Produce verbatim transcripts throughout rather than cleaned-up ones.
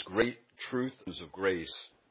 great truth of grace.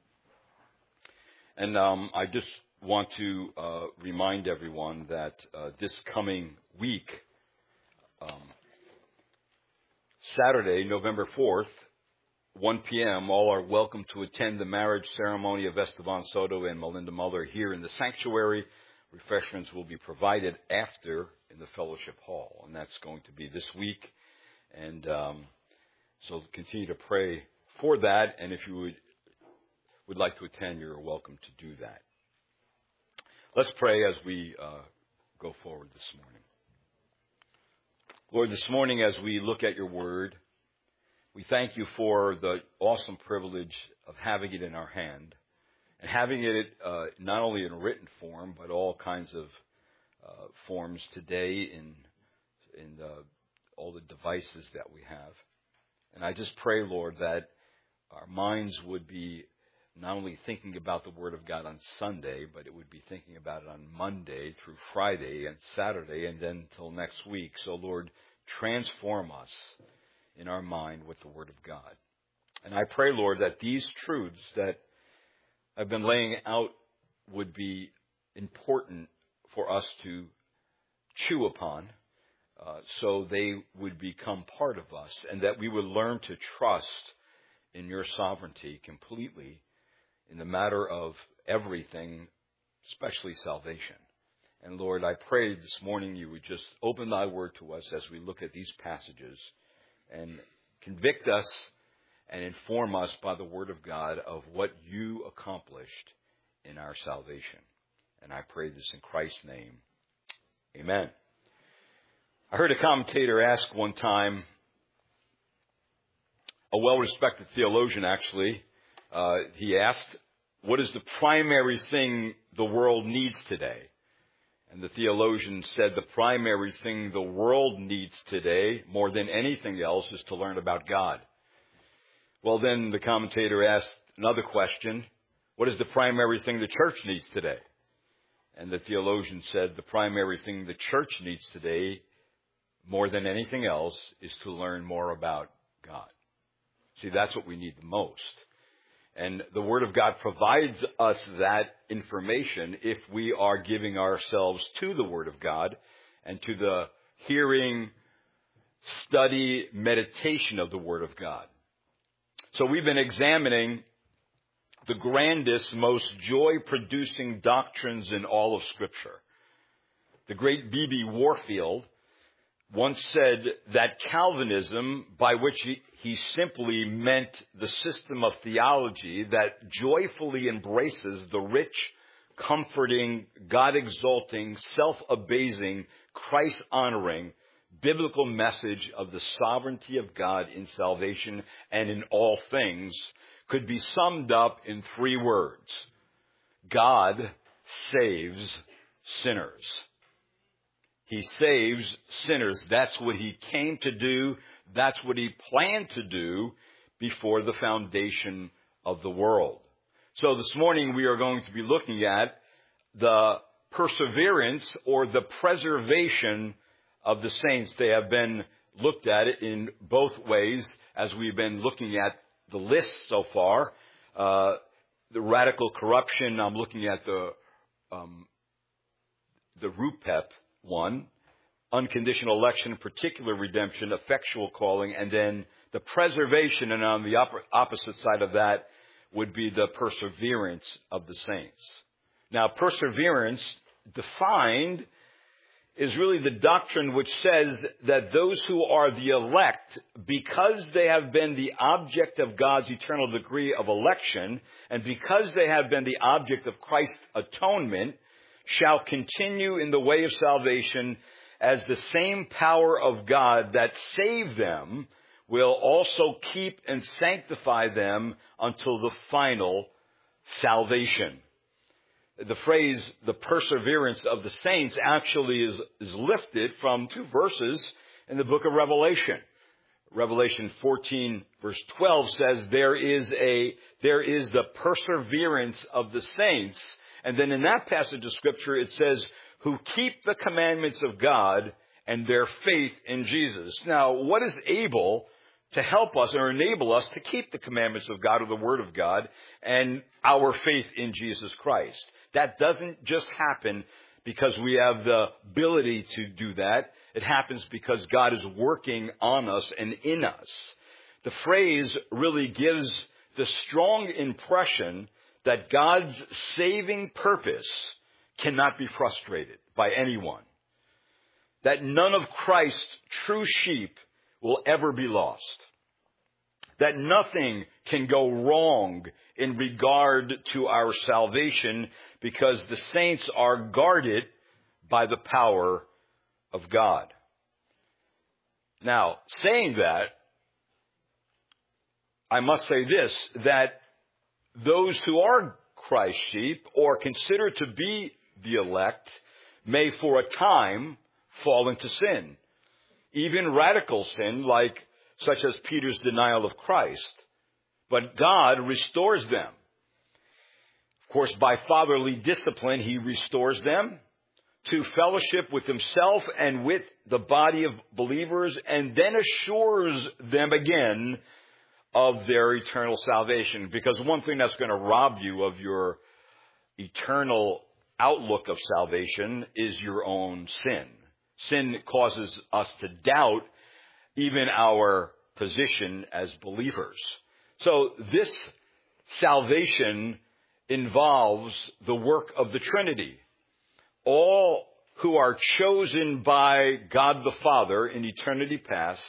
And um, I just want to uh, remind everyone that uh, this coming week, um, Saturday, November fourth, one p.m., all are welcome to attend the marriage ceremony of Esteban Soto and Melinda Muller here in the sanctuary. Refreshments will be provided after in the fellowship hall, and that's going to be this week. And um, so continue to pray for that, and if you would would like to attend, you're welcome to do that. Let's pray as we uh, go forward this morning. Lord, this morning as we look at your word, we thank you for the awesome privilege of having it in our hand and having it uh, not only in written form, but all kinds of uh, forms today in, in the, all the devices that we have. And I just pray, Lord, that our minds would be not only thinking about the Word of God on Sunday, but it would be thinking about it on Monday through Friday and Saturday and then till next week. So, Lord, transform us in our mind with the Word of God. And I pray, Lord, that these truths that I've been laying out would be important for us to chew upon uh, so they would become part of us and that we would learn to trust in your sovereignty completely in the matter of everything, especially salvation. And Lord, I pray this morning you would just open thy word to us as we look at these passages and convict us and inform us by the word of God of what you accomplished in our salvation. And I pray this in Christ's name. Amen. I heard a commentator ask one time, a well-respected theologian actually, uh, he asked, what is the primary thing the world needs today? And the theologian said the primary thing the world needs today, more than anything else, is to learn about God. Well, then the commentator asked another question, what is the primary thing the church needs today? And the theologian said the primary thing the church needs today, more than anything else, is to learn more about God. See, that's what we need the most. And the Word of God provides us that information if we are giving ourselves to the Word of God and to the hearing, study, meditation of the Word of God. So we've been examining the grandest, most joy-producing doctrines in all of Scripture. The great B B Warfield once said that Calvinism, by which he, he simply meant the system of theology that joyfully embraces the rich, comforting, God-exalting, self-abasing, Christ-honoring, biblical message of the sovereignty of God in salvation and in all things, could be summed up in three words. God saves sinners. He saves sinners. That's what he came to do. That's what he planned to do before the foundation of the world. So this morning we are going to be looking at the perseverance or the preservation of the saints. They have been looked at it in both ways as we've been looking at the list so far. Uh, the radical corruption, I'm looking at the um, the RUPEP one, unconditional election, particular redemption, effectual calling, and then the preservation, and on the op- opposite side of that would be the perseverance of the saints. Now, perseverance, defined, is really the doctrine which says that those who are the elect, because they have been the object of God's eternal decree of election, and because they have been the object of Christ's atonement, shall continue in the way of salvation, as the same power of God that saved them will also keep and sanctify them until the final salvation. The phrase, the perseverance of the saints, actually is, is lifted from two verses in the book of Revelation. Revelation fourteen verse twelve says there is a, there is the perseverance of the saints. And then in that passage of Scripture, it says, who keep the commandments of God and their faith in Jesus. Now, what is able to help us or enable us to keep the commandments of God or the Word of God and our faith in Jesus Christ. That doesn't just happen because we have the ability to do that. It happens because God is working on us and in us. The phrase really gives the strong impression that God's saving purpose cannot be frustrated by anyone. That none of Christ's true sheep will ever be lost. That nothing can go wrong in regard to our salvation because the saints are guarded by the power of God. Now, saying that, I must say this, that those who are Christ's sheep or consider to be the elect may for a time fall into sin. Even radical sin, like such as Peter's denial of Christ. But God restores them. Of course, by fatherly discipline, he restores them to fellowship with himself and with the body of believers, and then assures them again of their eternal salvation. Because one thing that's going to rob you of your eternal outlook of salvation is your own sin. Sin causes us to doubt even our position as believers. So this salvation involves the work of the Trinity. All who are chosen by God the Father in eternity past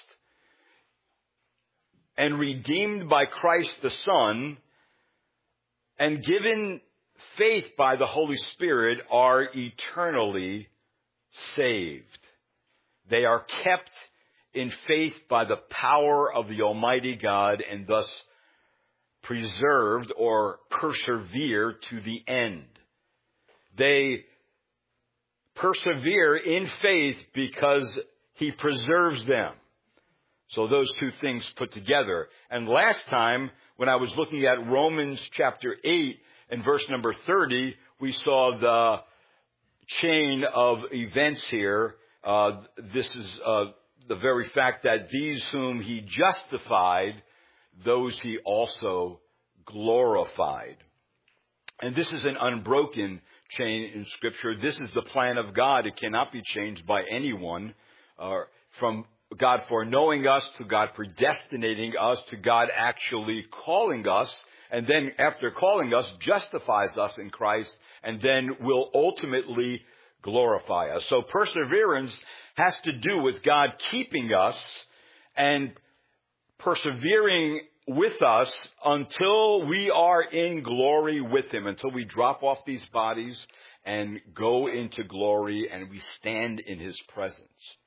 and redeemed by Christ the Son and given faith by the Holy Spirit are eternally saved. They are kept in faith by the power of the Almighty God and thus preserved or persevere to the end. They persevere in faith because he preserves them. So those two things put together. And last time, when I was looking at Romans chapter eight and verse number thirty, we saw the chain of events here. Uh, this is uh, the very fact that these whom he justified, those he also glorified. And this is an unbroken chain in Scripture. This is the plan of God. It cannot be changed by anyone. Uh, from God foreknowing us, to God predestinating us, to God actually calling us, and then after calling us, justifies us in Christ, and then will ultimately glorify us. So perseverance has to do with God keeping us and persevering with us until we are in glory with him, until we drop off these bodies and go into glory and we stand in his presence.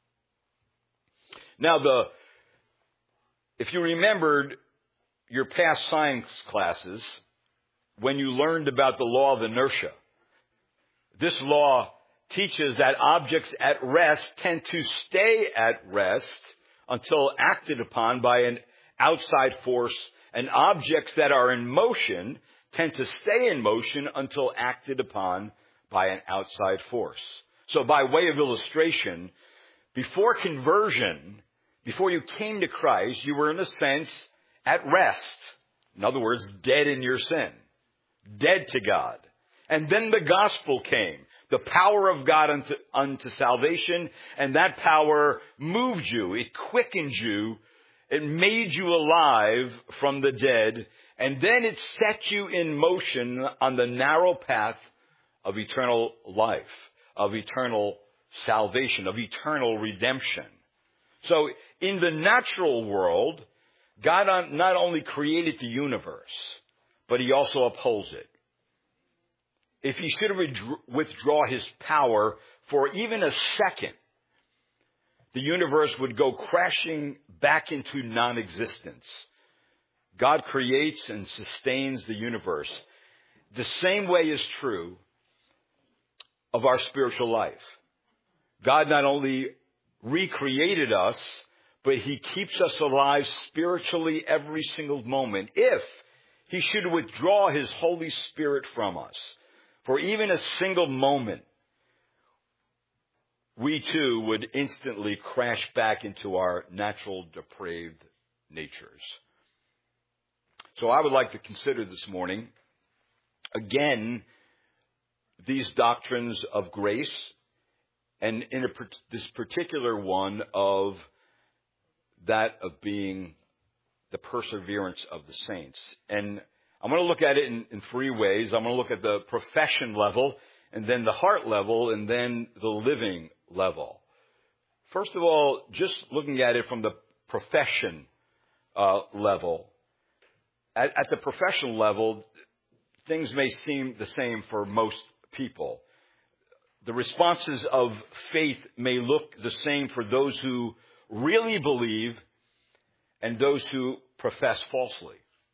Now, the if you remembered your past science classes, when you learned about the law of inertia, this law teaches that objects at rest tend to stay at rest until acted upon by an outside force, and objects that are in motion tend to stay in motion until acted upon by an outside force. So by way of illustration, before conversion, before you came to Christ, you were in a sense at rest. In other words, dead in your sin, dead to God. And then the gospel came, the power of God unto, unto salvation, and that power moved you, it quickened you, it made you alive from the dead, and then it set you in motion on the narrow path of eternal life, of eternal salvation, of eternal redemption. So in the natural world, God not only created the universe, but he also upholds it. If he should withdraw his power for even a second, the universe would go crashing back into non-existence. God creates and sustains the universe. The same way is true of our spiritual life. God not only recreated us, but he keeps us alive spiritually every single moment. If he should withdraw his Holy Spirit from us for even a single moment, we too would instantly crash back into our natural depraved natures. So I would like to consider this morning, again, these doctrines of grace, and in a, this particular one of that of being the perseverance of the saints. And I'm going to look at it in, in three ways. I'm going to look at the profession level, and then the heart level, and then the living level. First of all, just looking at it from the profession uh, level. At, at the professional level, things may seem the same for most people. The responses of faith may look the same for those who really believe and those who profess falsely.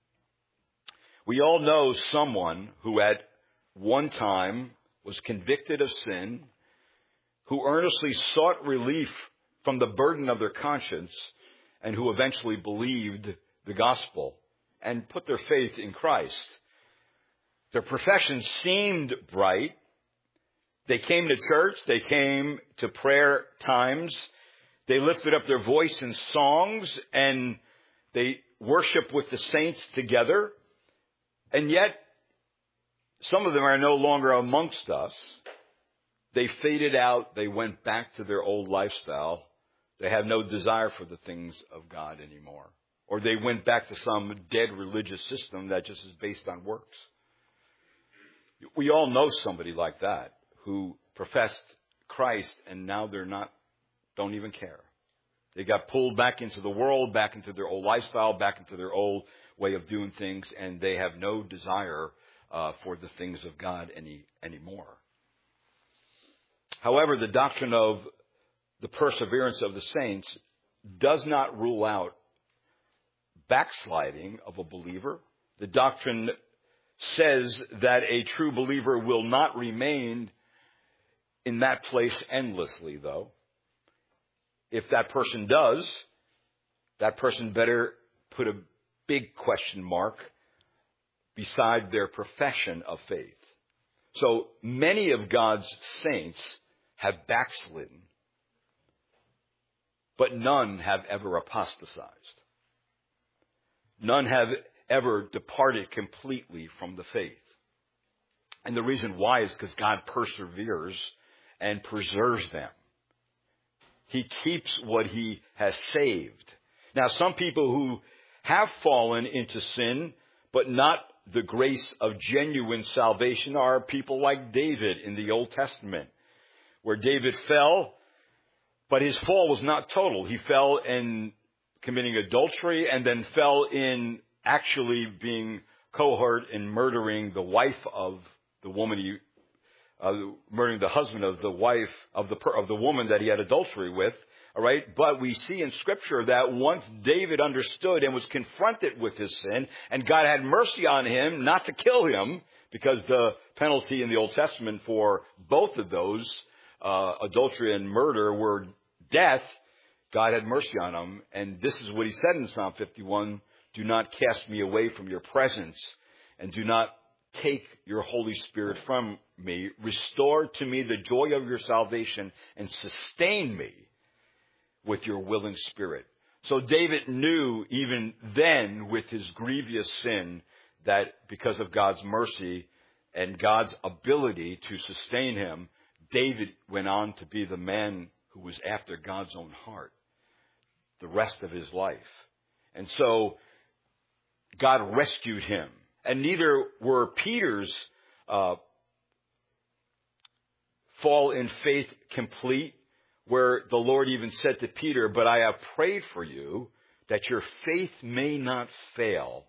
We all know someone who at one time was convicted of sin, who earnestly sought relief from the burden of their conscience, and who eventually believed the gospel and put their faith in Christ. Their profession seemed bright. They came to church. They came to prayer times. They lifted up their voice in songs, and they worshiped with the saints together. And yet, some of them are no longer amongst us. They faded out. They went back to their old lifestyle. They have no desire for the things of God anymore. Or they went back to some dead religious system that just is based on works. We all know somebody like that who professed Christ and now they're not, don't even care. They got pulled back into the world, back into their old lifestyle, back into their old way of doing things, and they have no desire uh, for the things of God any anymore. However, the doctrine of the perseverance of the saints does not rule out backsliding of a believer. The doctrine says that a true believer will not remain in that place endlessly, though. If that person does, that person better put a big question mark beside their profession of faith. So many of God's saints have backslidden, but none have ever apostatized. None have ever departed completely from the faith. And the reason why is because God perseveres and preserves them. He keeps what He has saved. Now, some people who have fallen into sin, but not the grace of genuine salvation, are people like David in the Old Testament, where David fell, but his fall was not total. He fell in committing adultery and then fell in actually being cohort in murdering the wife of the woman he, uh, murdering the husband of the wife of the of the woman that he had adultery with. All right, but we see in Scripture that once David understood and was confronted with his sin, and God had mercy on him, not to kill him, because the penalty in the Old Testament for both of those, uh, adultery and murder, were death. God had mercy on him, and this is what He said in Psalm fifty-one: "Do not cast me away from your presence, and do not take your Holy Spirit from me. Restore to me the joy of your salvation, and sustain me with your willing spirit." So David knew even then, with his grievous sin, that because of God's mercy and God's ability to sustain him, David went on to be the man who was after God's own heart the rest of his life. And so God rescued him. And neither were Peter's uh, fall in faith complete, where the Lord even said to Peter, "But I have prayed for you that your faith may not fail.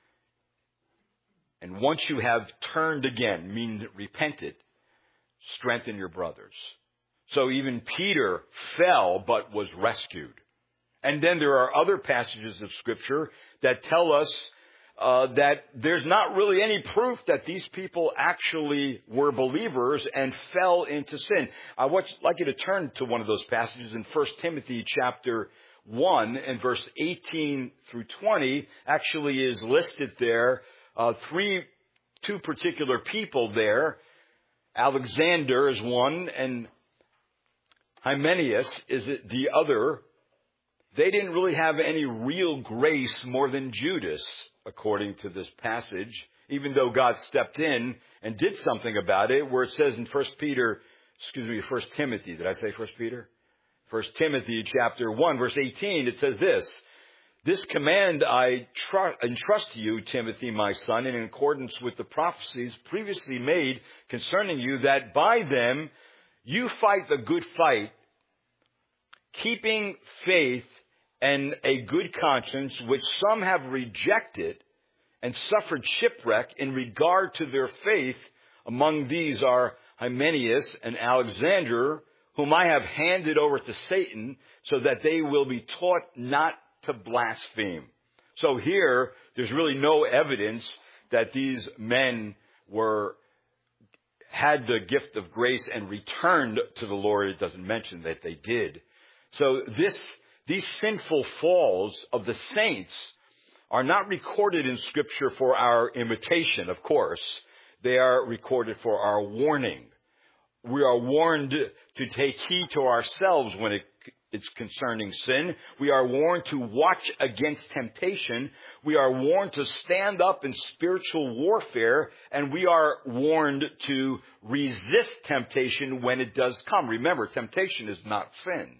And once you have turned again," meaning repented, "strengthen your brothers." So even Peter fell but was rescued. And then there are other passages of Scripture that tell us uh, that there's not really any proof that these people actually were believers and fell into sin. I would like you to turn to one of those passages in First Timothy chapter one and verse eighteen through twenty. Actually is listed there. Uh, three, two particular people there. Alexander is one, and Hymenaeus is the other. they didn't really have any real grace more than Judas, according to this passage, even though God stepped in and did something about it, where it says in First Peter, excuse me, First Timothy, did I say First Peter? First Timothy chapter one, verse eighteen, it says this, "This command I tr- entrust to you, Timothy, my son, in accordance with the prophecies previously made concerning you, that by them you fight the good fight, keeping faith and a good conscience, which some have rejected and suffered shipwreck in regard to their faith. Among these are Hymenaeus and Alexander, whom I have handed over to Satan, so that they will be taught not to blaspheme." So here, there's really no evidence that these men were had the gift of grace and returned to the Lord. It doesn't mention that they did. So this, these sinful falls of the saints are not recorded in Scripture for our imitation, of course. They are recorded for our warning. We are warned to take heed to ourselves when it, it's concerning sin. We are warned to watch against temptation. We are warned to stand up in spiritual warfare. And we are warned to resist temptation when it does come. Remember, temptation is not sin.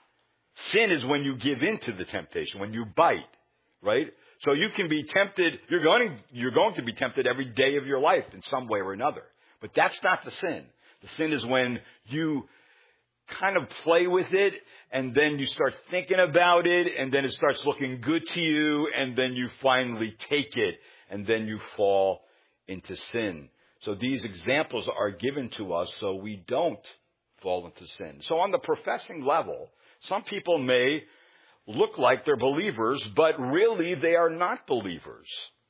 Sin is when you give in to the temptation, when you bite, right? So you can be tempted, you're going, you're going to be tempted every day of your life in some way or another. But that's not the sin. The sin is when you kind of play with it, and then you start thinking about it, and then it starts looking good to you, and then you finally take it, and then you fall into sin. So these examples are given to us so we don't fall into sin. So on the professing level, some people may look like they're believers, but really they are not believers.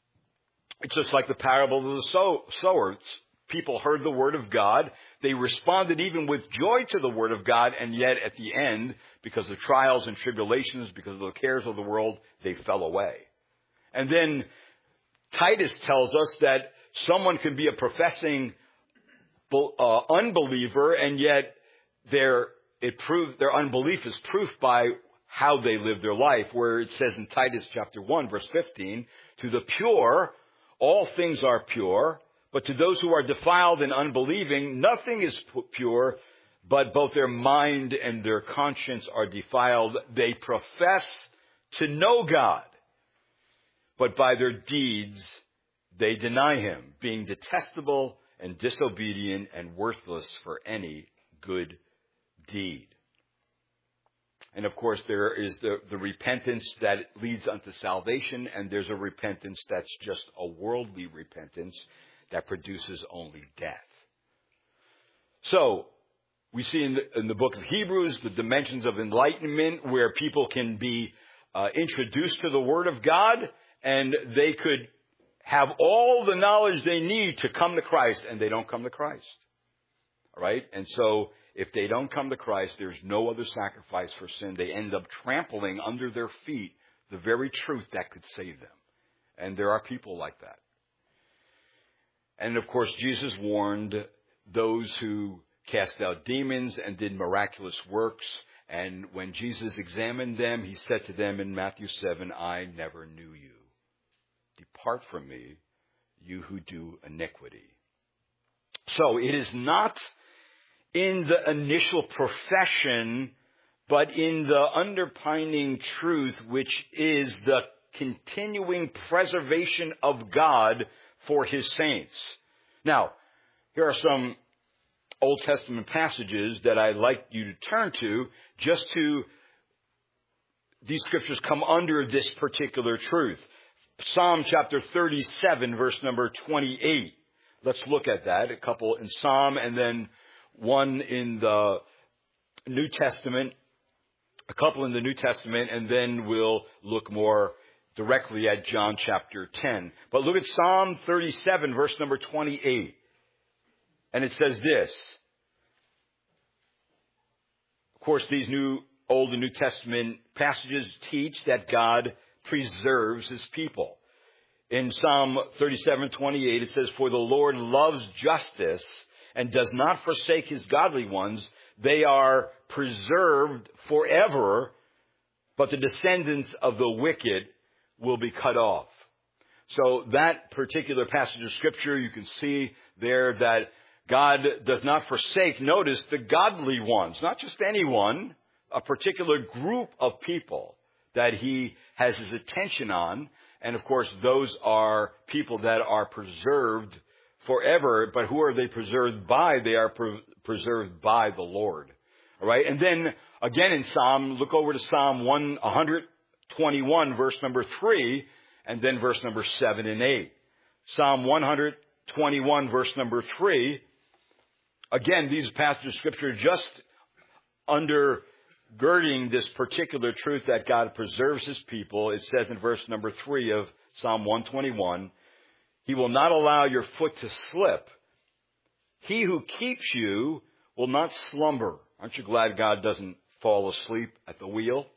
It's just like the parable of the sow- sower. People heard the word of God. They responded even with joy to the word of God, and yet at the end, because of trials and tribulations, because of the cares of the world, they fell away. And then Titus tells us that someone can be a professing uh, unbeliever, and yet their it proves their unbelief is proof by how they live their life, where it says in Titus chapter one, verse fifteen, "To the pure, all things are pure, but to those who are defiled and unbelieving, nothing is pure, but both their mind and their conscience are defiled. They profess to know God, but by their deeds they deny him, being detestable and disobedient and worthless for any good deed." And of course, there is the, the repentance that leads unto salvation, and there's a repentance that's just a worldly repentance that produces only death. So, we see in the, in the book of Hebrews the dimensions of enlightenment where people can be uh, introduced to the Word of God, and they could have all the knowledge they need to come to Christ, and they don't come to Christ. All right? And so, if they don't come to Christ, there's no other sacrifice for sin. They end up trampling under their feet the very truth that could save them. And there are people like that. And of course, Jesus warned those who cast out demons and did miraculous works. And when Jesus examined them, he said to them in Matthew seven, "I never knew you. Depart from me, you who do iniquity." So it is not in the initial profession, but in the underpinning truth, which is the continuing preservation of God for his saints. Now, here are some Old Testament passages that I'd like you to turn to, just to, these scriptures come under this particular truth. Psalm chapter thirty-seven, verse number twenty-eight. Let's look at that. A couple in Psalm and then one in the New Testament, a couple in the New Testament, and then we'll look more directly at John chapter ten. But look at Psalm thirty-seven, verse number twenty-eight. And it says this. Of course, these new Old and New Testament passages teach that God preserves his people. In Psalm thirty-seven, twenty-eight, it says, "For the Lord loves justice and does not forsake his godly ones. They are preserved forever, but the descendants of the wicked will be cut off. So that particular passage of Scripture, you can see there that God does not forsake, notice, the godly ones, not just anyone, a particular group of people that he has his attention on. And of course, those are people that are preserved forever. But who are they preserved by? They are pre- preserved by the Lord. All right. And then again in Psalm, look over to Psalm one twenty-one, verse number three, and then verse number seven and eight. Psalm one twenty-one, verse number three. Again, these passages of Scripture just undergirding this particular truth that God preserves his people. It says in verse number three of Psalm one twenty-one, he will not allow your foot to slip. He who keeps you will not slumber. Aren't you glad God doesn't fall asleep at the wheel?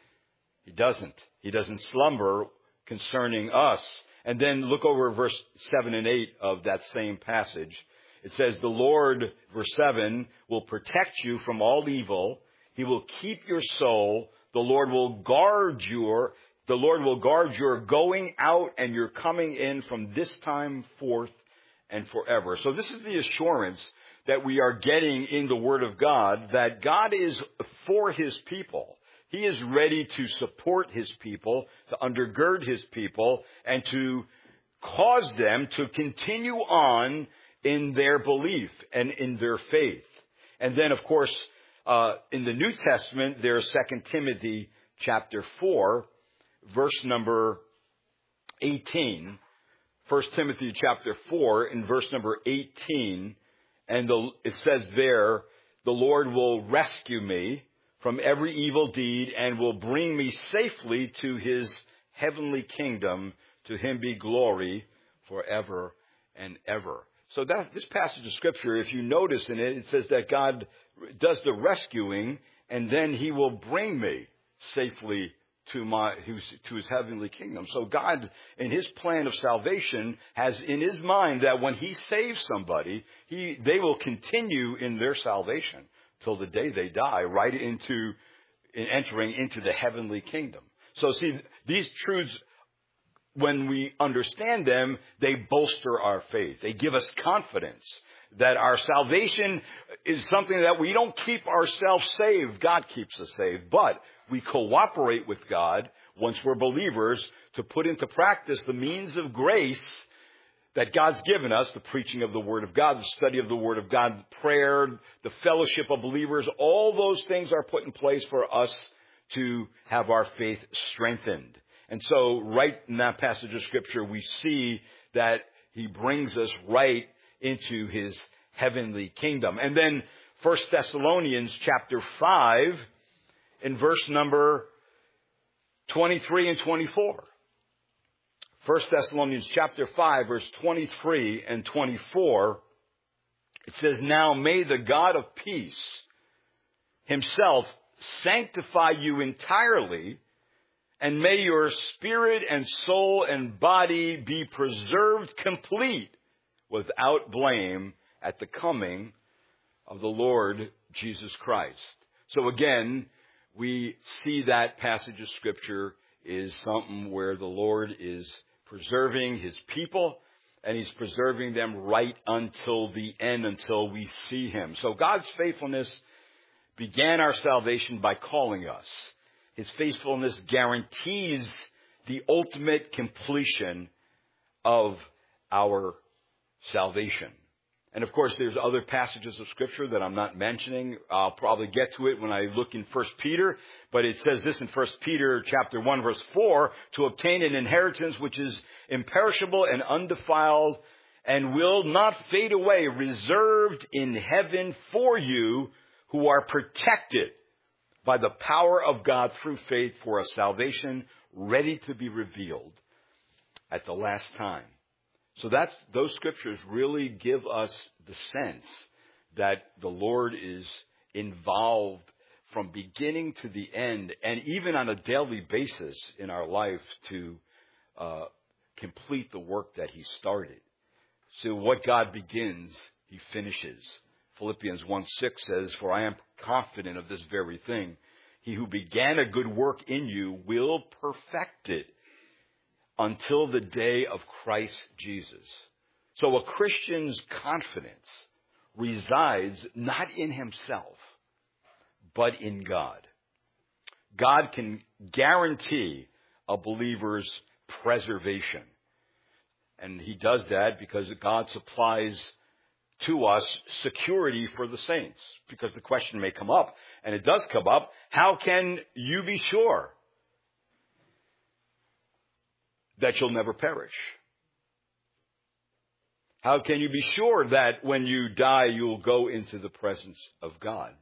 He doesn't. He doesn't slumber concerning us. And then look over verse seven and eight of that same passage. It says, the Lord, verse seven, will protect you from all evil. He will keep your soul. The Lord will guard your, the Lord will guard your going out and your coming in from this time forth and forever. So this is the assurance that we are getting in the Word of God, that God is for his people. He is ready to support his people, to undergird his people, and to cause them to continue on in their belief and in their faith. And then, of course, uh, in the New Testament, there's Second Timothy chapter four, verse number eighteen. First Timothy chapter four, in verse number eighteen, and the, it says there, the Lord will rescue me from every evil deed and will bring me safely to his heavenly kingdom. To him be glory forever and ever. So that this passage of Scripture, if you notice in it, it says that God does the rescuing, and then he will bring me safely to my to his heavenly kingdom. So God, in his plan of salvation, has in his mind that when he saves somebody, he they will continue in their salvation till the day they die, right into in entering into the heavenly kingdom. So see, these truths, when we understand them, they bolster our faith. They give us confidence that our salvation is something that we don't keep ourselves saved. God keeps us saved. But we cooperate with God, once we're believers, to put into practice the means of grace that God's given us, the preaching of the Word of God, the study of the Word of God, prayer, the fellowship of believers. All those things are put in place for us to have our faith strengthened. And so right in that passage of Scripture, we see that he brings us right into his heavenly kingdom. And then First Thessalonians chapter five, in verse number twenty-three and twenty-four. First Thessalonians chapter five, verse twenty-three and twenty-four. It says, now may the God of peace himself sanctify you entirely, and may your spirit and soul and body be preserved complete without blame at the coming of the Lord Jesus Christ. So again, we see that passage of Scripture is something where the Lord is preserving his people, and he's preserving them right until the end, until we see him. So God's faithfulness began our salvation by calling us. His faithfulness guarantees the ultimate completion of our salvation. And of course, there's other passages of Scripture that I'm not mentioning. I'll probably get to it when I look in First Peter. But it says this in First Peter chapter one, verse four, to obtain an inheritance which is imperishable and undefiled and will not fade away, reserved in heaven for you who are protected by the power of God through faith for a salvation ready to be revealed at the last time. So that's, those scriptures really give us the sense that the Lord is involved from beginning to the end, and even on a daily basis in our life, to uh, complete the work that he started. So what God begins, he finishes. Philippians one six says, for I am confident of this very thing. he who began a good work in you will perfect it until the day of Christ Jesus. So a Christian's confidence resides not in himself, but in God. God can guarantee a believer's preservation. And he does that because God supplies to us security for the saints. Because the question may come up, and it does come up, how can you be sure that you'll never perish? How can you be sure that when you die, you'll go into the presence of God?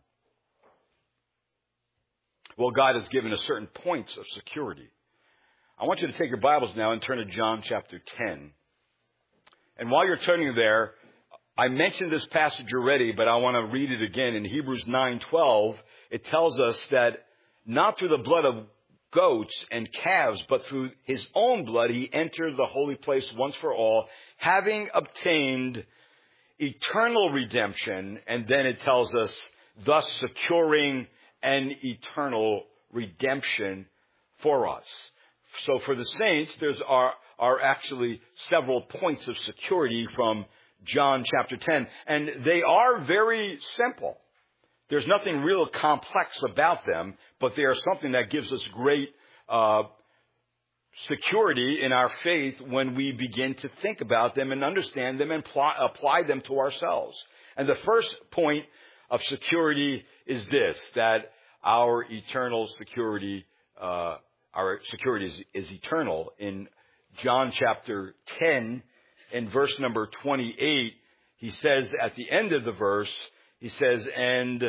Well, God has given us certain points of security. I want you to take your Bibles now and turn to John chapter ten. And while you're turning there, I mentioned this passage already, but I want to read it again. In Hebrews nine twelve, it tells us that not through the blood of goats and calves, but through his own blood, he entered the holy place once for all, having obtained eternal redemption. And then it tells us, thus securing an eternal redemption for us. So for the saints, there's are, are actually several points of security from John chapter ten. And they are very simple. There's nothing real complex about them, but they are something that gives us great uh, security in our faith when we begin to think about them and understand them and pl- apply them to ourselves. And the first point of security is this, that our eternal security, uh, our security is, is eternal. In John chapter ten, in verse number twenty-eight, he says at the end of the verse, he says, and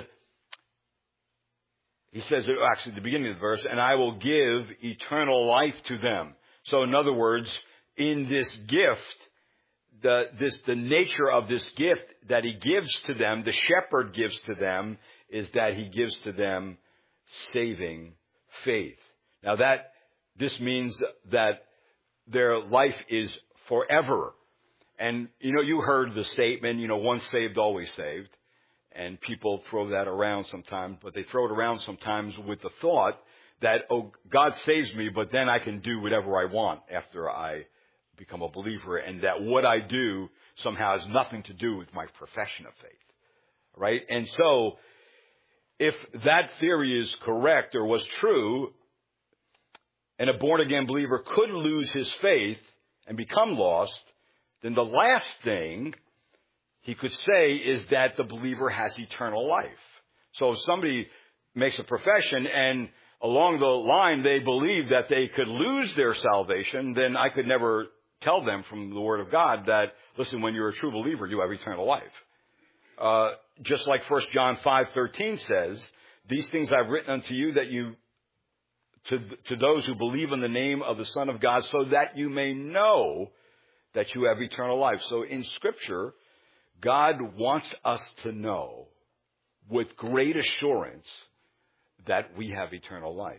he says, actually, at the beginning of the verse, and I will give eternal life to them. So in other words, in this gift, the, this, the nature of this gift that he gives to them, the shepherd gives to them, is that he gives to them saving faith. Now that, this means that their life is forever. And, you know, you heard the statement, you know, once saved, always saved. And people throw that around sometimes, but they throw it around sometimes with the thought that, oh, God saves me, but then I can do whatever I want after I become a believer, and that what I do somehow has nothing to do with my profession of faith, right? And so, if that theory is correct or was true, and a born-again believer could lose his faith and become lost, then the last thing he could say is that the believer has eternal life. So if somebody makes a profession and along the line they believe that they could lose their salvation, then I could never tell them from the Word of God that, listen, when you're a true believer, you have eternal life. Uh, just like First John five thirteen says, these things I've written unto you that you, to, to those who believe in the name of the Son of God, so that you may know that you have eternal life. So in Scripture, God wants us to know with great assurance that we have eternal life.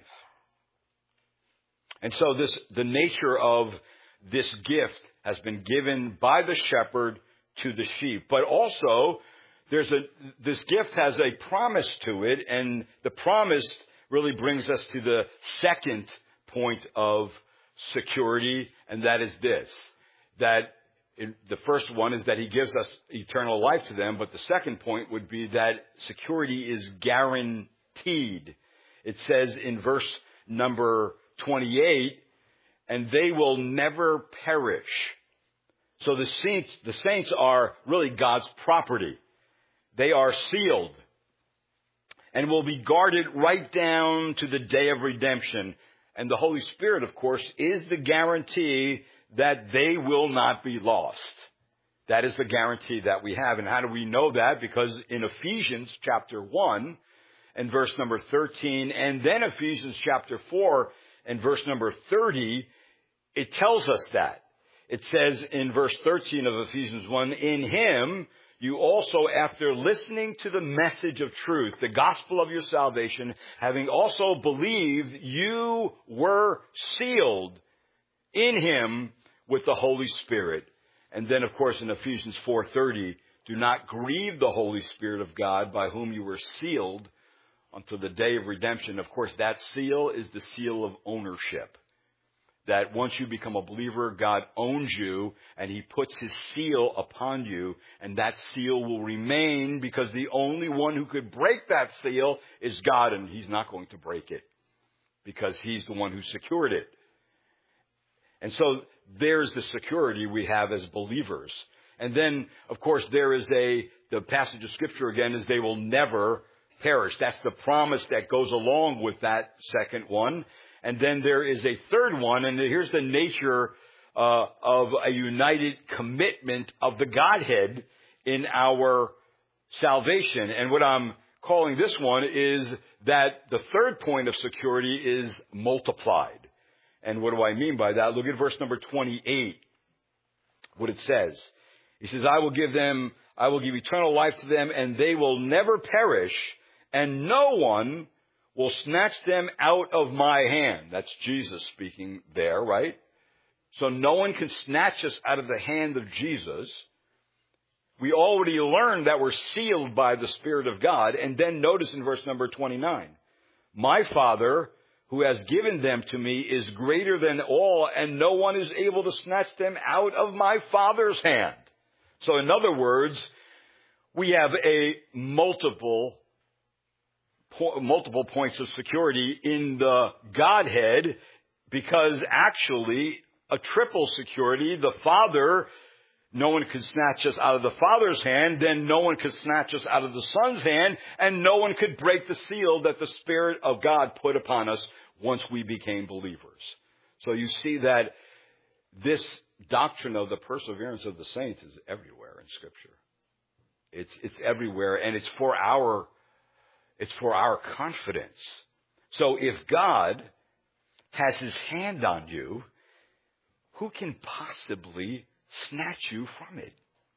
And so this, the nature of this gift has been given by the shepherd to the sheep. But also, there's a, this gift has a promise to it, and the promise really brings us to the second point of security, and that is this, that In, the first one is that he gives us eternal life to them, but the second point would be that security is guaranteed. It says in verse number twenty-eight, and they will never perish. So the saints, the saints are really God's property. They are sealed and will be guarded right down to the day of redemption. And the Holy Spirit, of course, is the guarantee that they will not be lost. That is the guarantee that we have. And how do we know that? Because in Ephesians chapter one and verse number thirteen, and then Ephesians chapter four and verse number thirty, it tells us that. It says in verse thirteen of Ephesians one, in him you also, after listening to the message of truth, the gospel of your salvation, having also believed, you were sealed in him with the Holy Spirit. And then, of course, in Ephesians four thirty, do not grieve the Holy Spirit of God, by whom you were sealed until the day of redemption. Of course, that seal is the seal of ownership. That once you become a believer, God owns you, and He puts His seal upon you, and that seal will remain because the only one who could break that seal is God, and He's not going to break it because He's the one who secured it. And so there's the security we have as believers. And then, of course, there is a, the passage of Scripture again is they will never perish. That's the promise that goes along with that second one. And then there is a third one, and here's the nature uh, of a united commitment of the Godhead in our salvation. And what I'm calling this one is that the third point of security is multiplied. And what do I mean by that? Look at verse number twenty-eight, what it says. He says, I will give them, I will give eternal life to them, and they will never perish, and no one will snatch them out of my hand. That's Jesus speaking there, right? So no one can snatch us out of the hand of Jesus. We already learned that we're sealed by the Spirit of God. And then notice in verse number twenty-nine, my Father who has given them to me is greater than all, and no one is able to snatch them out of my Father's hand. So in other words, we have a multiple multiple points of security in the Godhead, because actually a triple security. The Father, no one could snatch us out of the Father's hand, then no one could snatch us out of the Son's hand, and no one could break the seal that the Spirit of God put upon us once we became believers. So you see that this doctrine of the perseverance of the saints is everywhere in Scripture. It's, it's everywhere, and it's for our It's for our confidence. So if God has His hand on you, who can possibly snatch you from it?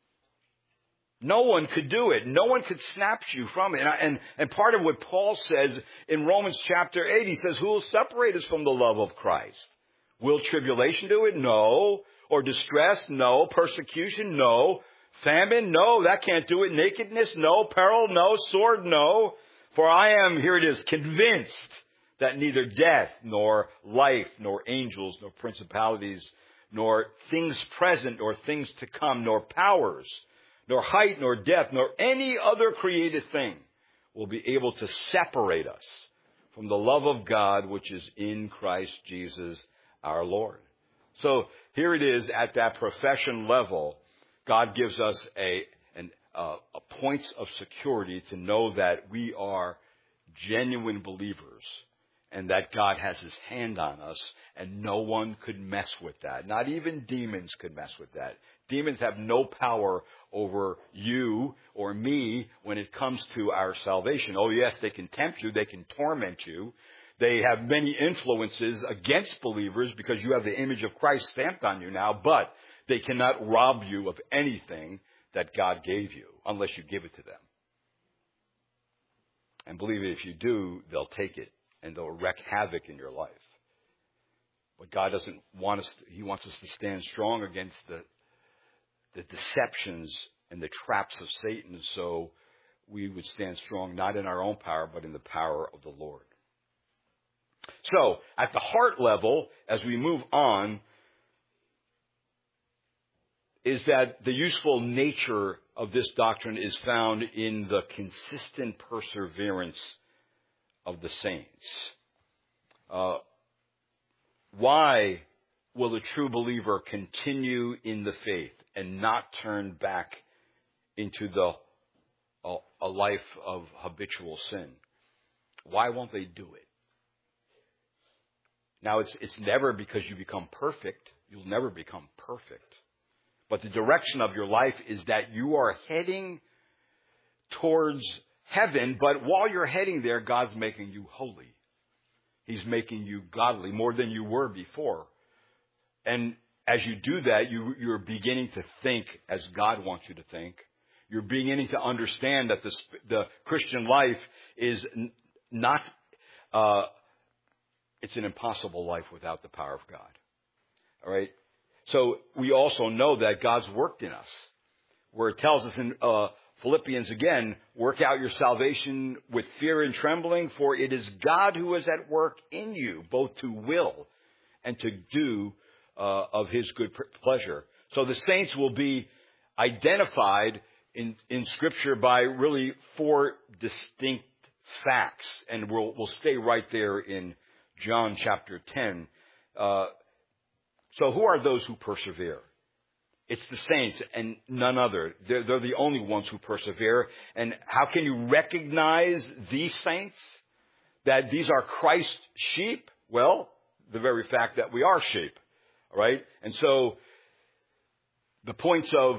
No one could do it. No one could snatch you from it. And, and, and part of what Paul says in Romans chapter eight, he says, who will separate us from the love of Christ? Will tribulation do it? No. Or distress? No. Persecution? No. Famine? No, that can't do it. Nakedness? No. Peril? No. Sword? No. For I am, here it is, convinced that neither death, nor life, nor angels, nor principalities, nor things present, nor things to come, nor powers, nor height, nor depth, nor any other created thing will be able to separate us from the love of God which is in Christ Jesus our Lord. So here it is at that profession level, God gives us a And uh, a points of security to know that we are genuine believers and that God has His hand on us, and no one could mess with that. Not even demons could mess with that. Demons have no power over you or me when it comes to our salvation. Oh yes, they can tempt you, they can torment you. They have many influences against believers because you have the image of Christ stamped on you now, but they cannot rob you of anything that God gave you, unless you give it to them. And believe me, if you do, they'll take it, and they'll wreak havoc in your life. But God doesn't want us, to, He wants us to stand strong against the, the deceptions and the traps of Satan, so we would stand strong, not in our own power, but in the power of the Lord. So, at the heart level, as we move on, is that the useful nature of this doctrine is found in the consistent perseverance of the saints. Uh, why will a true believer continue in the faith and not turn back into the a, a life of habitual sin? Why won't they do it? Now, it's it's never because you become perfect. You'll never become perfect. But the direction of your life is that you are heading towards heaven, but while you're heading there, God's making you holy. He's making you godly more than you were before. And as you do that, you, you're beginning to think as God wants you to think. You're beginning to understand that the, the Christian life is not, uh, it's an impossible life without the power of God. All right? So we also know that God's worked in us, where it tells us in uh, Philippians again, work out your salvation with fear and trembling, for it is God who is at work in you, both to will and to do uh, of his good pleasure. So the saints will be identified in, in Scripture by really four distinct facts. And we'll, we'll stay right there in John chapter ten. Uh, so who are those who persevere? It's the saints and none other. They're, they're the only ones who persevere. And how can you recognize these saints? That these are Christ's sheep? Well, the very fact that we are sheep. All right? And so the points of,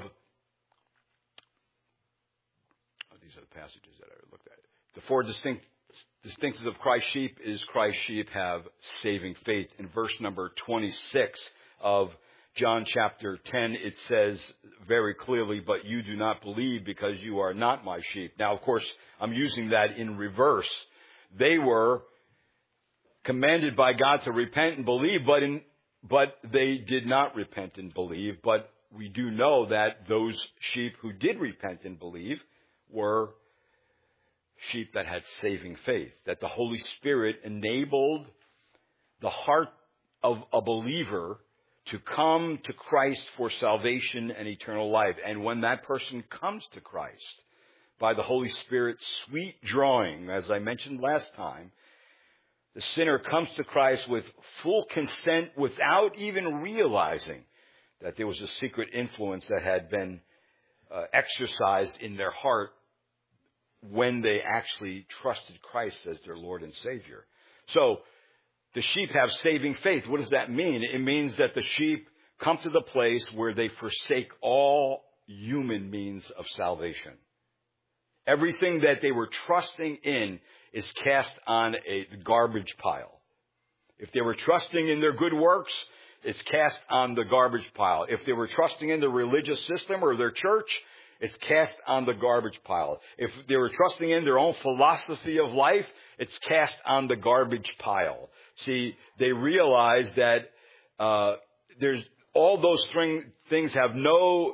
oh, these are the passages that I looked at. The four distinct distinctives of Christ's sheep is Christ's sheep have saving faith. In verse number twenty-six of John chapter ten, it says very clearly, but you do not believe because you are not my sheep. Now, of course, I'm using that in reverse. They were commanded by God to repent and believe, but in, but they did not repent and believe. But we do know that those sheep who did repent and believe were sheep that had saving faith, that the Holy Spirit enabled the heart of a believer to come to Christ for salvation and eternal life. And when that person comes to Christ by the Holy Spirit's sweet drawing, as I mentioned last time, the sinner comes to Christ with full consent without even realizing that there was a secret influence that had been uh, exercised in their heart when they actually trusted Christ as their Lord and Savior. So, the sheep have saving faith. What does that mean? It means that the sheep come to the place where they forsake all human means of salvation. Everything that they were trusting in is cast on a garbage pile. If they were trusting in their good works, it's cast on the garbage pile. If they were trusting in the religious system or their church, it's cast on the garbage pile. If they were trusting in their own philosophy of life, it's cast on the garbage pile. See, they realize that uh, there's all those thing, things have no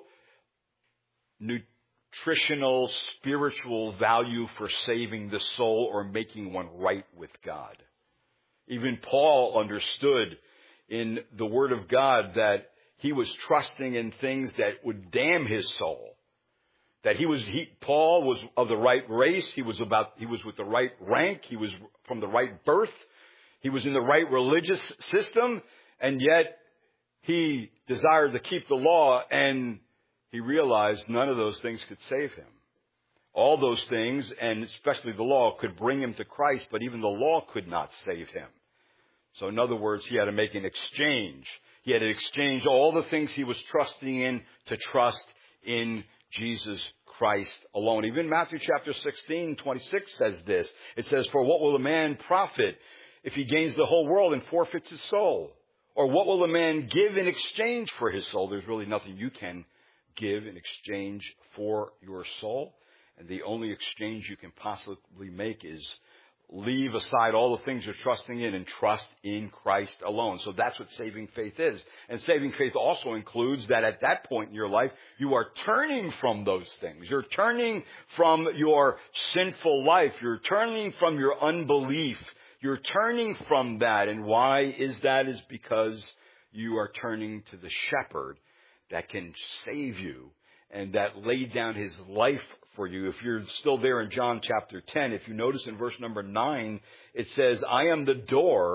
nutritional, spiritual value for saving the soul or making one right with God. Even Paul understood in the Word of God that he was trusting in things that would damn his soul. That he was, he, Paul was of the right race. He was about, he was with the right rank. He was from the right birth. He was in the right religious system. And yet he desired to keep the law, and he realized none of those things could save him. All those things, and especially the law, could bring him to Christ, but even the law could not save him. So in other words, he had to make an exchange. He had to exchange all the things he was trusting in to trust in Jesus Christ alone. Even Matthew chapter sixteen, twenty-six says this. It says, for what will a man profit if he gains the whole world and forfeits his soul? Or what will a man give in exchange for his soul? There's really nothing you can give in exchange for your soul. And the only exchange you can possibly make is leave aside all the things you're trusting in and trust in Christ alone. So that's what saving faith is. And saving faith also includes that at that point in your life, you are turning from those things. You're turning from your sinful life. You're turning from your unbelief. You're turning from that. And why is that? Is because you are turning to the shepherd that can save you and that laid down his life for you. If you're still there in John chapter ten, if you notice in verse number nine, it says, I am the door.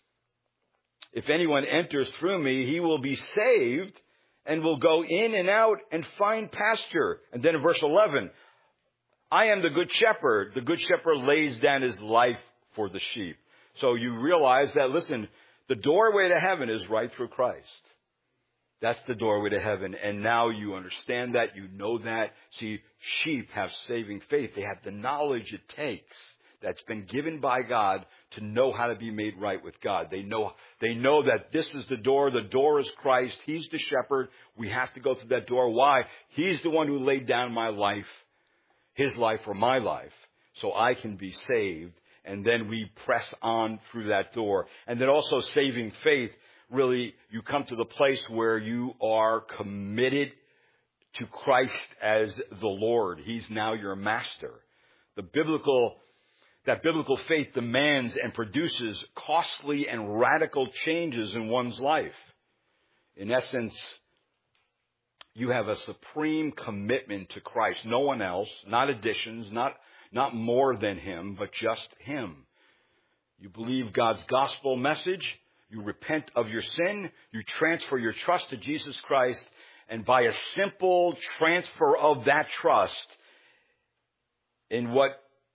If anyone enters through me, he will be saved and will go in and out and find pasture. And then in verse eleven, I am the good shepherd. The good shepherd lays down his life for the sheep. So you realize that, listen, the doorway to heaven is right through Christ. That's the doorway to heaven. And now you understand that. You know that. See, sheep have saving faith. They have the knowledge it takes that's been given by God to know how to be made right with God. They know, they know that this is the door. The door is Christ. He's the shepherd. We have to go through that door. Why? He's the one who laid down my life, his life for my life, so I can be saved. And then we press on through that door. And then also saving faith. Really, you come to the place where you are committed to Christ as the Lord. He's now your master. The biblical, that biblical faith demands and produces costly and radical changes in one's life. In essence, you have a supreme commitment to Christ. No one else, not additions, not, not more than Him, but just Him. You believe God's gospel message. You repent of your sin. You transfer your trust to Jesus Christ. And by a simple transfer of that trust in what,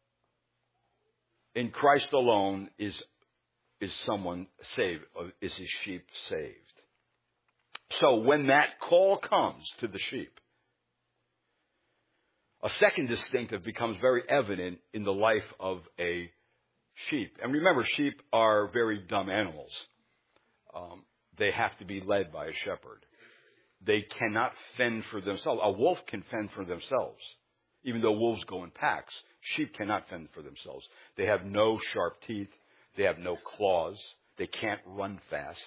in Christ alone, is, is someone saved, is his sheep saved. So when that call comes to the sheep, a second distinctive becomes very evident in the life of a sheep. And remember, sheep are very dumb animals. Um, they have to be led by a shepherd. They cannot fend for themselves. A wolf can fend for themselves. Even though wolves go in packs, sheep cannot fend for themselves. They have no sharp teeth. They have no claws. They can't run fast.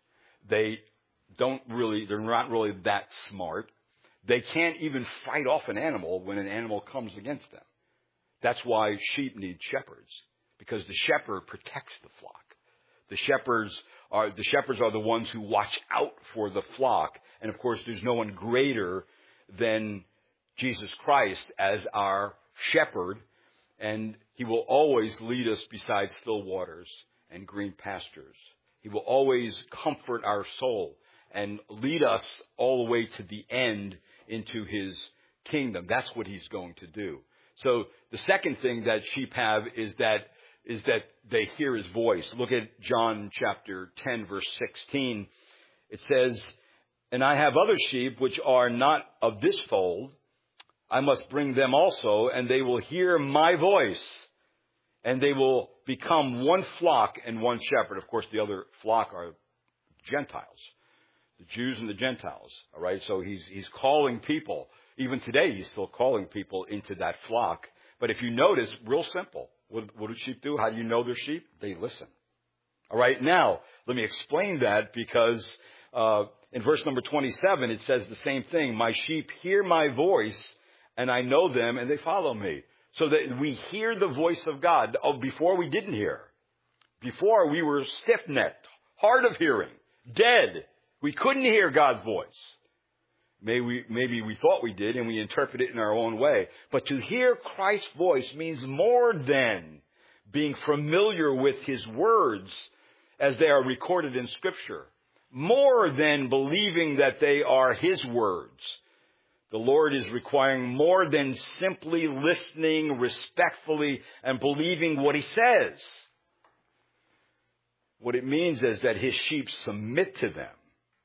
They don't really, they're not really that smart. They can't even fight off an animal when an animal comes against them. That's why sheep need shepherds, because the shepherd protects the flock. The shepherds are, the shepherds are the ones who watch out for the flock. And of course, there's no one greater than Jesus Christ as our shepherd. And He will always lead us beside still waters and green pastures. He will always comfort our soul and lead us all the way to the end into His kingdom. That's what He's going to do. So the second thing that sheep have is that is that they hear His voice. Look at John chapter ten, verse sixteen. It says, "And I have other sheep which are not of this fold. I must bring them also, and they will hear my voice, and they will become one flock and one shepherd." Of course, the other flock are Gentiles, the Jews and the Gentiles. All right, so he's he's calling people. Even today, He's still calling people into that flock. But if you notice, real simple. What, what do sheep do? How do you know they're sheep? They listen. All right, now, let me explain that, because uh, in verse number twenty-seven, it says the same thing. "My sheep hear my voice, and I know them, and they follow me." So that we hear the voice of God. Oh, before we didn't hear. Before we were stiff-necked, hard of hearing, dead. We couldn't hear God's voice. Maybe we, maybe we thought we did, and we interpret it in our own way. But to hear Christ's voice means more than being familiar with His words as they are recorded in Scripture. More than believing that they are His words. The Lord is requiring more than simply listening respectfully and believing what He says. What it means is that His sheep submit to them.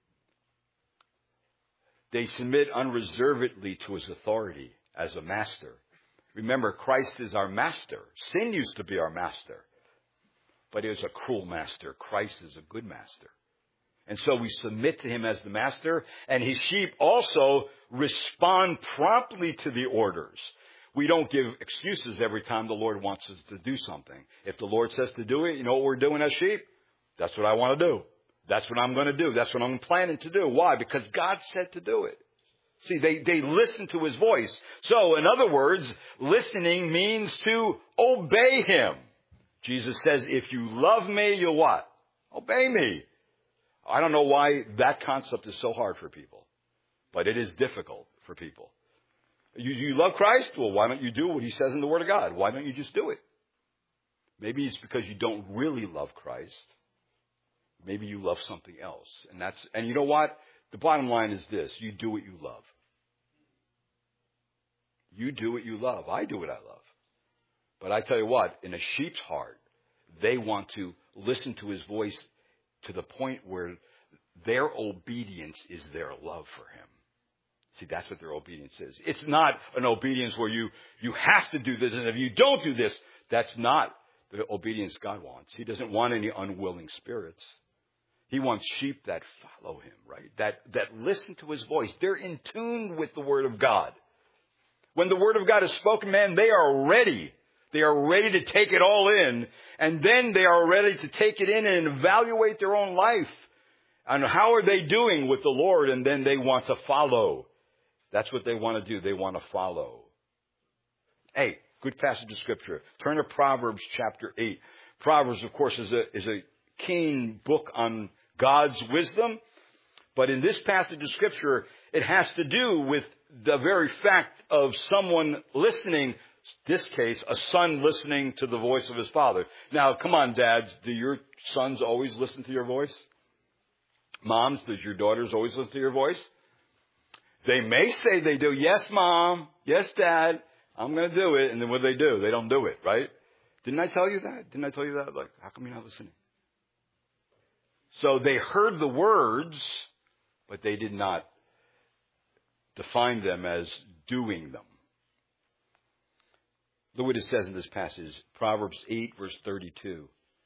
They submit unreservedly to His authority as a master. Remember, Christ is our master. Sin used to be our master. But it was a cruel master. Christ is a good master. And so we submit to Him as the master. And His sheep also respond promptly to the orders. We don't give excuses every time the Lord wants us to do something. If the Lord says to do it, you know what we're doing as sheep? That's what I want to do. That's what I'm going to do. That's what I'm planning to do. Why? Because God said to do it. See, they, they listen to His voice. So, in other words, listening means to obey Him. Jesus says, if you love me, you'll what? Obey me. I don't know why that concept is so hard for people. But it is difficult for people. You, you love Christ? Well, why don't you do what He says in the Word of God? Why don't you just do it? Maybe it's because you don't really love Christ. Maybe you love something else. And that's, and you know what? The bottom line is this. You do what you love. You do what you love. I do what I love. But I tell you what, in a sheep's heart, they want to listen to His voice to the point where their obedience is their love for Him. See, that's what their obedience is. It's not an obedience where you, you have to do this, and if you don't do this, that's not the obedience God wants. He doesn't want any unwilling spirits. He wants sheep that follow Him, right? That, that listen to His voice. They're in tune with the Word of God. When the Word of God is spoken, man, they are ready. They are ready to take it all in. And then they are ready to take it in and evaluate their own life. And how are they doing with the Lord? And then they want to follow That's what they want to do. They want to follow. Hey, good passage of Scripture. Turn to Proverbs chapter eight. Proverbs, of course, is a, is a keen book on God's wisdom. But in this passage of Scripture, it has to do with the very fact of someone listening, in this case, a son listening to the voice of his father. Now, come on, dads. Do your sons always listen to your voice? Moms, does your daughters always listen to your voice? They may say they do. Yes, Mom. Yes, Dad. I'm going to do it. And then what do they do? They don't do it, right? Didn't I tell you that? Didn't I tell you that? Like, how come you're not listening? So they heard the words, but they did not define them as doing them. Look what it says in this passage, Proverbs eight, verse thirty-two.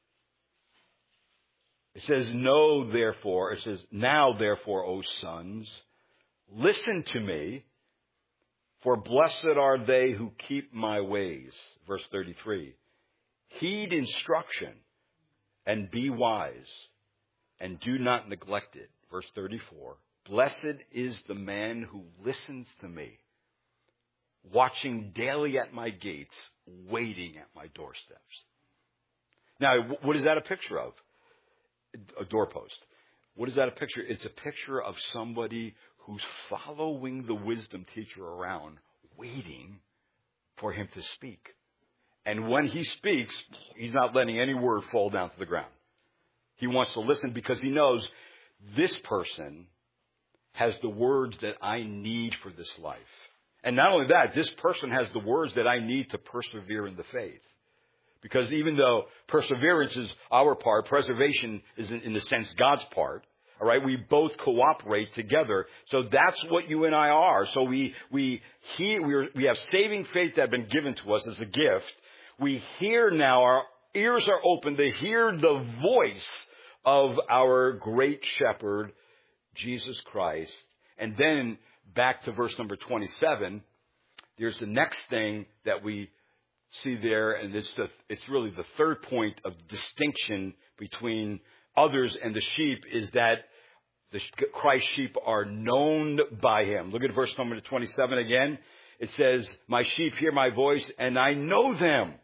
It says, "Know therefore," it says, "Now therefore, O sons, listen to me, for blessed are they who keep my ways." Verse thirty-three. "Heed instruction and be wise, and do not neglect it." Verse thirty-four. "Blessed is the man who listens to me, watching daily at my gates, waiting at my doorsteps." Now, what is that a picture of? A doorpost. What is that a picture? It's a picture of somebody who's following the wisdom teacher around, waiting for him to speak. And when he speaks, he's not letting any word fall down to the ground. He wants to listen because he knows this person has the words that I need for this life. And not only that, this person has the words that I need to persevere in the faith. Because even though perseverance is our part, preservation is in, in the sense God's part. All right, we both cooperate together. So that's what you and I are. So we we hear, we, we have saving faith that has been given to us as a gift. We hear now, our ears are open to hear the voice of our great shepherd, Jesus Christ. And then back to verse number twenty-seven, there's the next thing that we see there, and it's the, it's really the third point of distinction between others and the sheep, is that the Christ sheep are known by him. Look at verse number twenty-seven again. It says, "My sheep hear my voice, and I know them."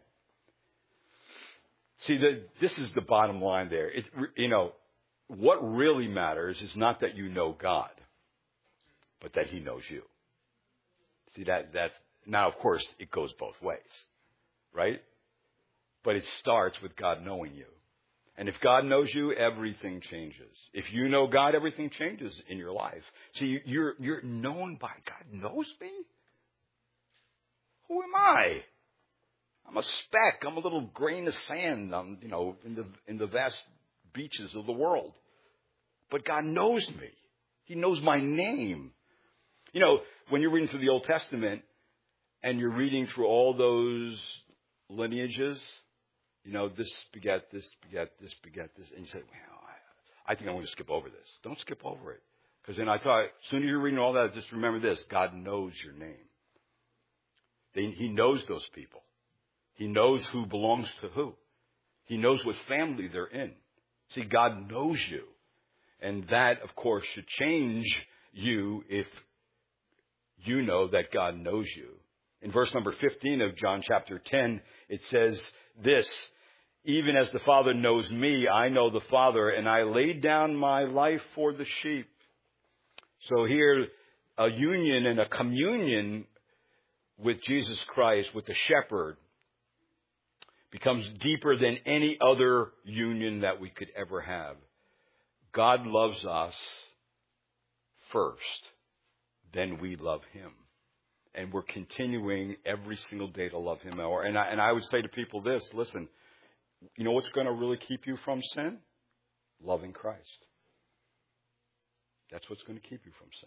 See, the, this is the bottom line there. It, you know, what really matters is not that you know God, but that he knows you. See, that that's, now, of course, it goes both ways, right? But it starts with God knowing you. And if God knows you, everything changes. If you know God, everything changes in your life. See, you're, you're known by God knows me? Who am I? I'm a speck. I'm a little grain of sand, I'm, you know, in the, in the vast beaches of the world. But God knows me. He knows my name. You know, when you're reading through the Old Testament and you're reading through all those lineages, you know, this begat this, begat this, begat this, and you say, well, I, I think I'm going to skip over this. Don't skip over it. Because then I thought, as soon as you're reading all that, just remember this. God knows your name. They, he knows those people. He knows who belongs to who. He knows what family they're in. See, God knows you. And that, of course, should change you if you know that God knows you. In verse number fifteen of John chapter ten, it says this, "Even as the Father knows me, I know the Father, and I lay down my life for the sheep." So here, a union and a communion with Jesus Christ, with the shepherd, becomes deeper than any other union that we could ever have. God loves us first, then we love him. And we're continuing every single day to love him more. And I, and I would say to people this, listen, you know what's going to really keep you from sin? Loving Christ. That's what's going to keep you from sin.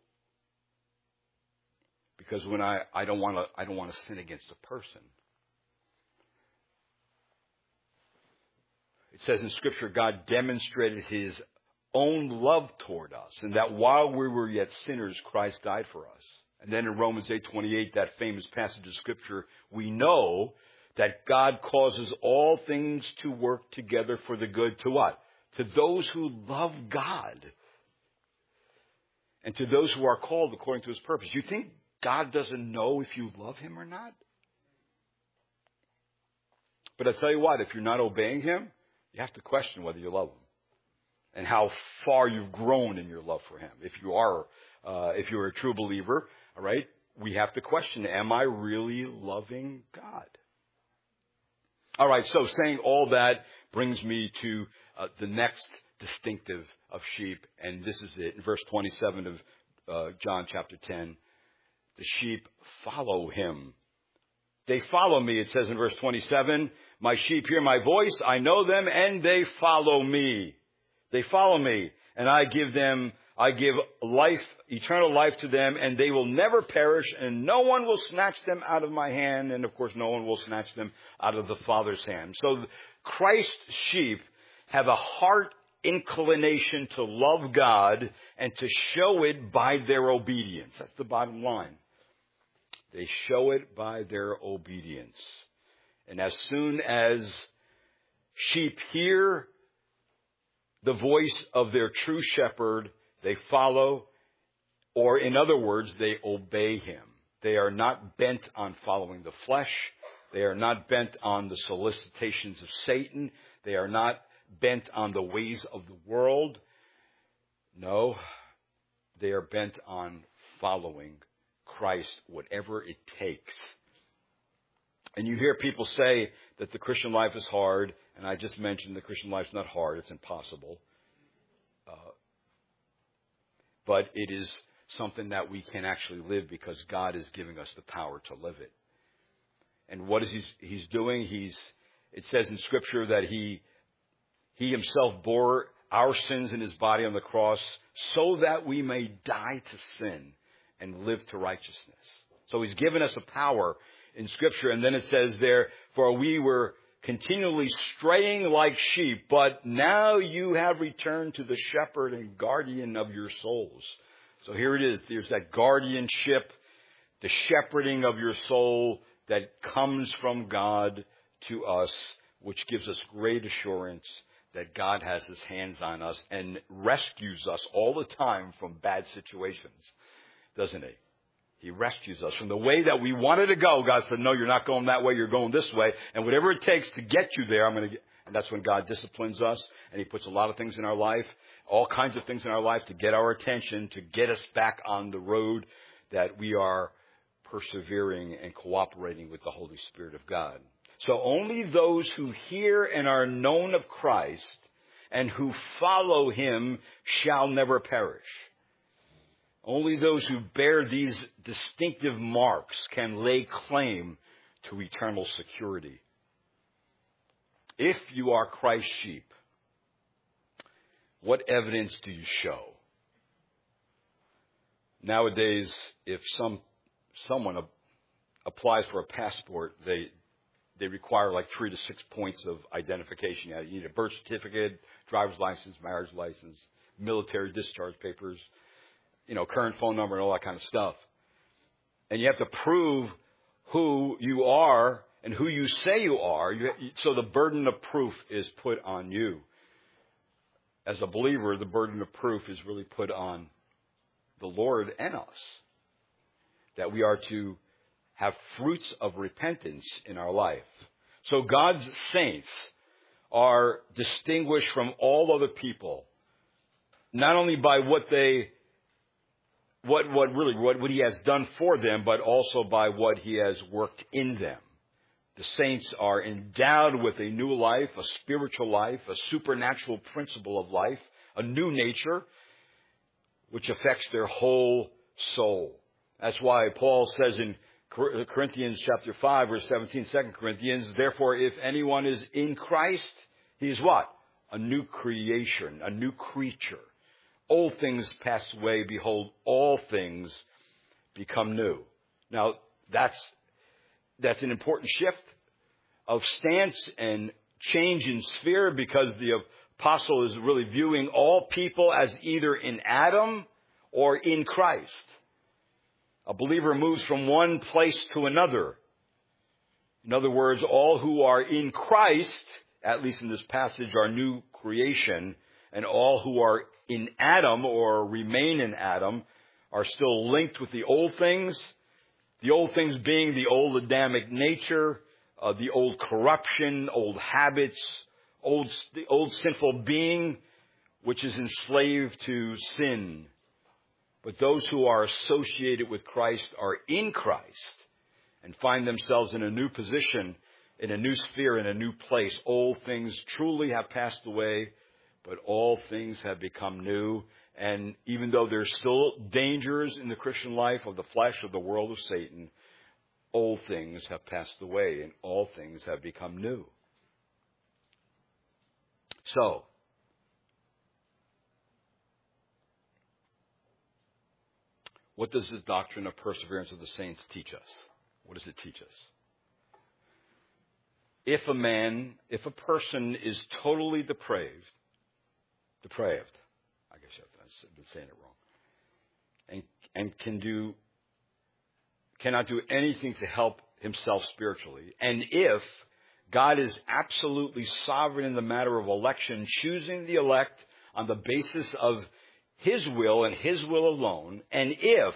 Because when I, I don't want to, I don't want to sin against a person. It says in Scripture, God demonstrated his own love toward us, and that while we were yet sinners, Christ died for us. And then in Romans eight twenty-eight, that famous passage of Scripture, we know that God causes all things to work together for the good to what? To those who love God. and to those who are called according to his purpose. You think God doesn't know if you love him or not? But I tell you what, if you're not obeying him, you have to question whether you love him and how far you've grown in your love for him. If you are, uh, if you're a true believer, all right, we have to question, am I really loving God? All right, so saying all that brings me to uh, the next distinctive of sheep, and this is it. In verse twenty-seven of uh, John chapter ten, the sheep follow him. They follow me, it says in verse twenty-seven. My sheep hear my voice, I know them, and they follow me. They follow me, and I give them, I give life, eternal life to them, and they will never perish, and no one will snatch them out of my hand, and of course no one will snatch them out of the Father's hand. So Christ's sheep have a heart inclination to love God and to show it by their obedience. That's the bottom line. They show it by their obedience. And as soon as sheep hear the voice of their true shepherd, they follow, or in other words, they obey him. They are not bent on following the flesh. They are not bent on the solicitations of Satan. They are not bent on the ways of the world. No, they are bent on following Christ, whatever it takes. And you hear people say that the Christian life is hard, and I just mentioned the Christian life is not hard, it's impossible. Uh, but it is something that we can actually live because God is giving us the power to live it. And what is he, he's doing? He's, it says in Scripture that he, he himself bore our sins in his body on the cross so that we may die to sin and live to righteousness. So he's given us a power in Scripture. And then it says there, for we were continually straying like sheep, but now you have returned to the shepherd and guardian of your souls. So here it is. There's that guardianship, the shepherding of your soul that comes from God to us, which gives us great assurance that God has his hands on us and rescues us all the time from bad situations, doesn't he? He rescues us from the way that we wanted to go. God said, no, you're not going that way. You're going this way. And whatever it takes to get you there, I'm going to get. And that's when God disciplines us. And he puts a lot of things in our life, all kinds of things in our life to get our attention, to get us back on the road that we are persevering and cooperating with the Holy Spirit of God. So only those who hear and are known of Christ and who follow him shall never perish. Only those who bear these distinctive marks can lay claim to eternal security. If you are Christ's sheep, what evidence do you show? Nowadays, if some someone applies for a passport, they they require like three to six points of identification. You need a birth certificate, driver's license, marriage license, military discharge papers, you know, current phone number and all that kind of stuff. And you have to prove who you are and who you say you are. You, so the burden of proof is put on you. As a believer, the burden of proof is really put on the Lord and us. That we are to have fruits of repentance in our life. So God's saints are distinguished from all other people, not only by what they What, what really, what, what he has done for them, but also by what he has worked in them. The saints are endowed with a new life, a spiritual life, a supernatural principle of life, a new nature, which affects their whole soul. That's why Paul says in Corinthians chapter five, verse seventeen, Second Corinthians, therefore, if anyone is in Christ, he is what? A new creation, a new creature. Old things pass away, behold, all things become new. Now, that's that's an important shift of stance and change in sphere, because the apostle is really viewing all people as either in Adam or in Christ. A believer moves from one place to another. In other words, all who are in Christ, at least in this passage, are new creation. and all who are in Adam or remain in Adam are still linked with the old things. The old things being the old Adamic nature, uh, the old corruption, old habits, old, the old sinful being, which is enslaved to sin. But those who are associated with Christ are in Christ and find themselves in a new position, in a new sphere, in a new place. Old things truly have passed away, but all things have become new. And even though there's still dangers in the Christian life of the flesh, of the world of Satan, old things have passed away and all things have become new. So, what does the doctrine of perseverance of the saints teach us? What does it teach us? If a man, if a person is totally depraved, depraved, I guess I've been saying it wrong, and and can do, cannot do anything to help himself spiritually, and if God is absolutely sovereign in the matter of election, choosing the elect on the basis of His will and His will alone, and if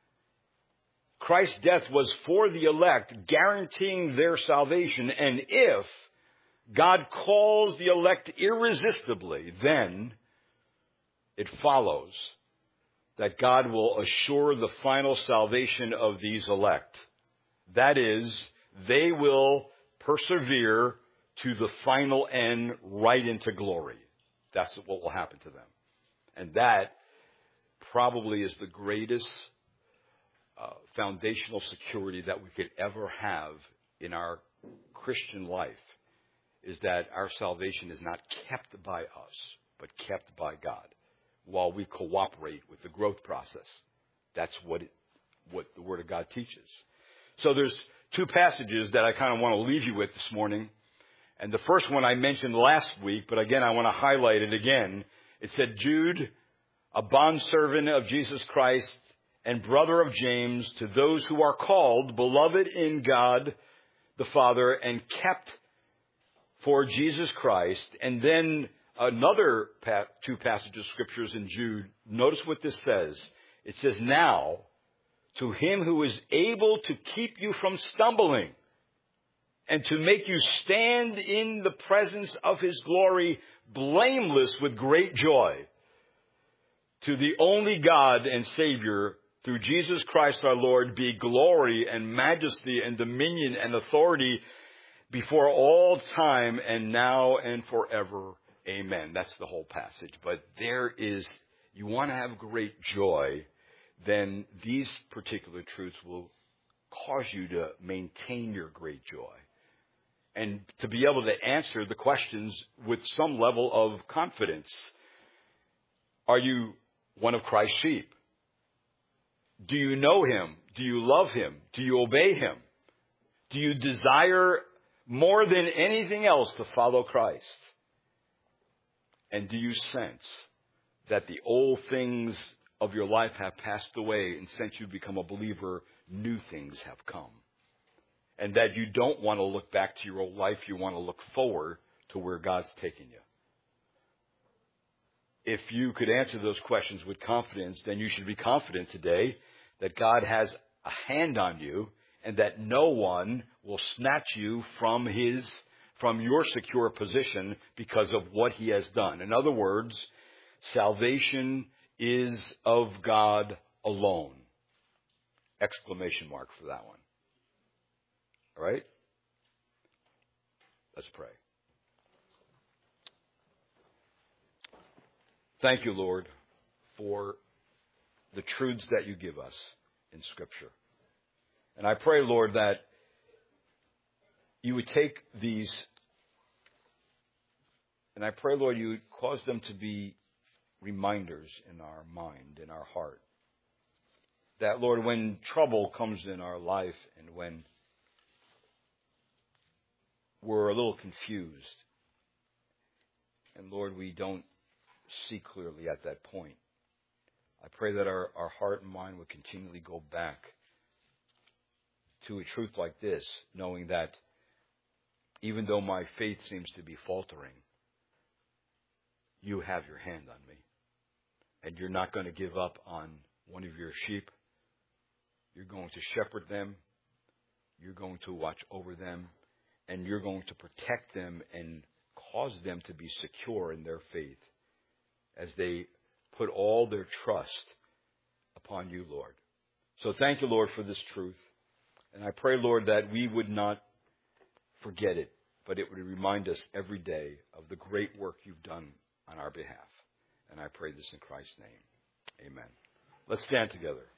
Christ's death was for the elect, guaranteeing their salvation, and if God calls the elect irresistibly, then it follows that God will assure the final salvation of these elect. That is, they will persevere to the final end, right into glory. That's what will happen to them. And that probably is the greatest uh, foundational security that we could ever have in our Christian life, is that our salvation is not kept by us, but kept by God while we cooperate with the growth process. That's what it, what the Word of God teaches. So there's two passages that I kind of want to leave you with this morning. And the first one I mentioned last week, but again, I want to highlight it again. It said, Jude, a bondservant of Jesus Christ and brother of James, to those who are called, beloved in God the Father, and kept for Jesus Christ. And then another pa- two passages of scriptures in Jude. Notice what this says. It says, now, to him who is able to keep you from stumbling and to make you stand in the presence of his glory blameless with great joy, to the only God and Savior, through Jesus Christ our Lord, be glory and majesty and dominion and authority before all time and now and forever. Amen. That's the whole passage. But there is, you want to have great joy, then these particular truths will cause you to maintain your great joy and to be able to answer the questions with some level of confidence. Are you one of Christ's sheep? Do you know him? Do you love him? Do you obey him? Do you desire more than anything else to follow Christ? And do you sense that the old things of your life have passed away, and since you become a believer, new things have come? And that you don't want to look back to your old life, you want to look forward to where God's taking you. If you could answer those questions with confidence, then you should be confident today that God has a hand on you and that no one will snatch you from his, from your secure position because of what he has done. In other words, salvation is of God alone. Exclamation mark for that one. All right? Let's pray. Thank you, Lord, for the truths that you give us in Scripture. And I pray, Lord, that you would take these, and I pray, Lord, you would cause them to be reminders in our mind, in our heart. That, Lord, when trouble comes in our life and when we're a little confused, and Lord, we don't see clearly at that point, I pray that our, our heart and mind would continually go back to a truth like this, knowing that even though my faith seems to be faltering, you have your hand on me. And you're not going to give up on one of your sheep. You're going to shepherd them. You're going to watch over them. And you're going to protect them and cause them to be secure in their faith as they put all their trust upon you, Lord. So thank you, Lord, for this truth. And I pray, Lord, that we would not forget it, but it would remind us every day of the great work you've done on our behalf. And I pray this in Christ's name. Amen. Let's stand together.